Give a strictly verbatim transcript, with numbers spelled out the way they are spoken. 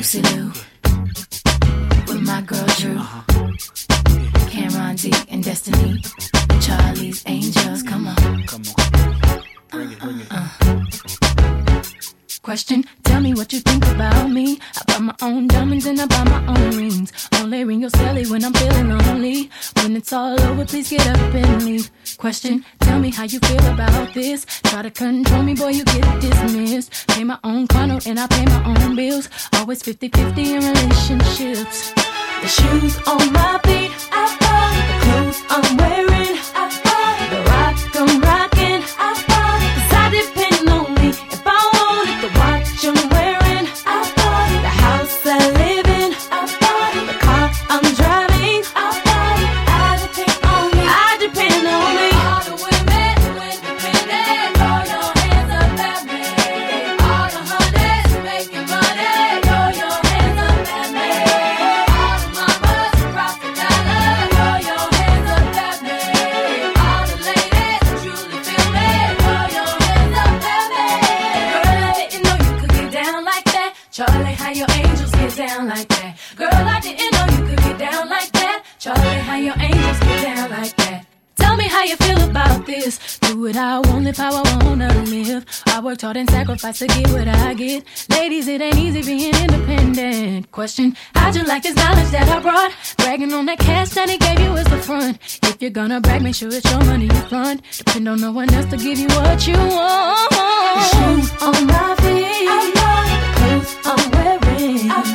Lucy Lou, with my girl Drew, Cameron D and Destiny, Charlie's Angels. Come on, come on, bring it, bring it. Uh, uh. Question, tell me what you think about me. I buy my own diamonds and I buy my own rings. Only ring your celly when I'm feeling lonely. When it's all over, please get up and leave. Question, tell me how you feel about this. Try to control me, boy, you get dismissed. Pay my own condo and I pay my own bills. Always fifty-fifty in relationships. The shoes on my feet, I bought. The clothes I'm wearing, I bought. The rock I'm rocking, I bought. 'Cause I depend on me. If I want it, the watch I'm wearing, I bought. The house I live in, I bought. The car I'm driving, I bought. I depend on me, I depend on me. All the women who independent, throw your hands up at me. All the honeys making money, throw your hands up at me. All the mamas who rock the dollar, throw your hands up at me. All the ladies who truly feel me, throw your hands up at me. Girl, I didn't know you could get down like that. Charlie, how your angels get down like that. Girl, I didn't know you could get down like that. Charlie, how your angels get down like that. Tell me how you feel about this. Do what I want, live how I wanna live. I worked hard and sacrificed to get what I get. Ladies, it ain't easy being independent. Question, how'd you like this knowledge that I brought? Bragging on that cash that he gave you is the front. If you're gonna brag, make sure it's your money you front. Depend on no one else to give you what you want. The shoes on my feet, I bought. The clothes I'm wearing, I